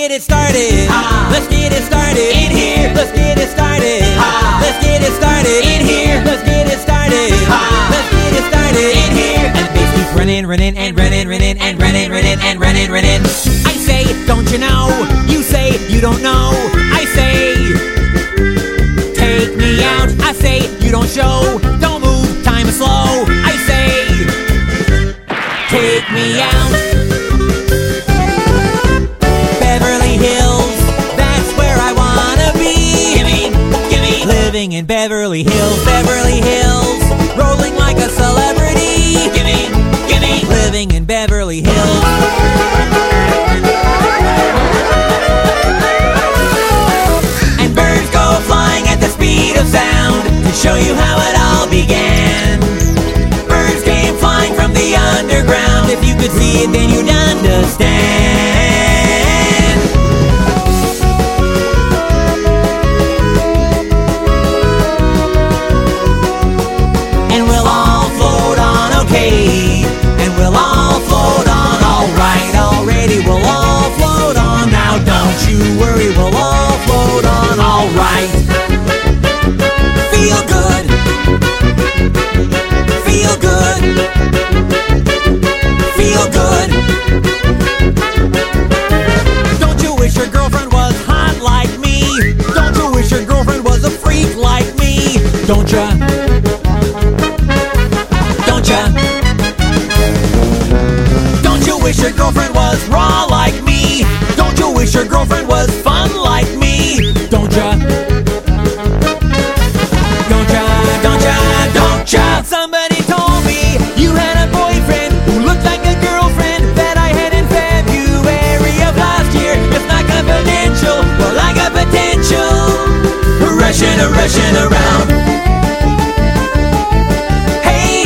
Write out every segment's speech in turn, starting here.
get it started. Let's get it started In here. Let's get it started. Let's get it started In here. Let's get it started. Let's get it started In here. And the bass keeps running and running and running and running. I say, don't you know? You say, you don't know. I say, take me out. I say, you don't show. Don't move, time is slow. I say, take me out. Beverly Hills, that's where I wanna be. Gimme. Living in Beverly Hills, rolling like a celebrity. Gimme. Living in Beverly Hills. And birds go flying at the speed of sound to show you how it all began. Birds came flying from the underground. If you could see it, then you'd understand. And we'll all float on, okay. And we'll all float on, alright. Already we'll all float on. Now don't you worry, we'll all float on, alright. Feel good. Feel good. Feel good. Don't you wish your girlfriend was hot like me? Don't you wish your girlfriend was a freak like me? Don't ya? Don't ya? Don't you wish your girlfriend was raw like me? Don't you wish your girlfriend was fun like me? Don't ya? Don't ya? Don't ya? Don't ya? Somebody told me you had a boyfriend who looked like a girlfriend that I had in February of last year. It's not confidential, well I got potential. Rushing around. Hey,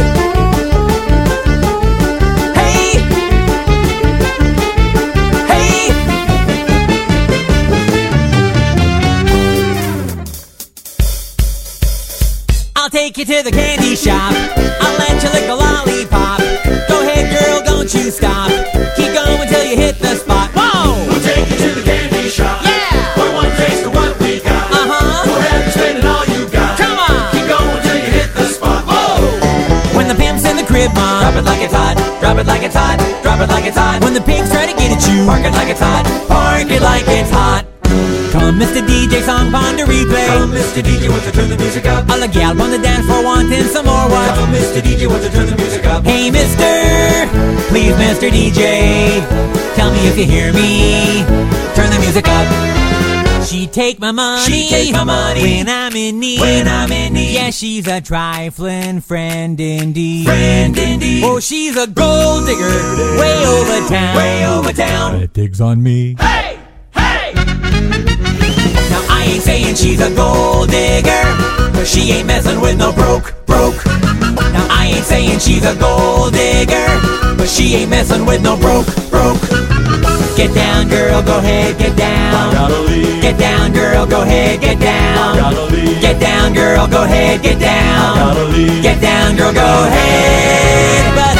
hey, hey. I'll take you to the candy shop. I'll let you lick a lollipop. Go ahead, girl, don't you stop. Keep going till you hit the spot. Whoa! We'll take you to the candy shop. Yeah! For one taste of what we got. Uh-huh. Go ahead and spend it all you got. Come on! Keep going till you hit the spot. Whoa! When the pimp's in the crib, mom, Drop it like it's hot. Drop it like it's hot. Drop it like it's hot. when the pigs try to get at you, Park it like it's hot. park it like it's hot. Come, Mr. DJ, song pond to replay. Come, Mr. DJ, want to turn the music up? All the gal on the dance floor wanting some more what? Come, Mr. DJ, want to turn the music up? Hey, mister, please, Mr. DJ, tell me if you hear me. Turn the music up. She take my money. She take my money. When I'm in need. When I'm in need. Yeah, she's a trifling friend indeed. Friend indeed. Oh, she's a gold digger way over town. Way over town. It digs on me. Hey! Hey! Now I ain't saying she's a gold digger, but she ain't messing with no broke. Now I ain't saying she's a gold digger, but she ain't messing with no broke. Get down, girl, go ahead, get down. Gotta leave. Get down, girl, go ahead, get down. Gotta leave. Get down, girl, go ahead, get down. Gotta leave. Get down, girl, go ahead. But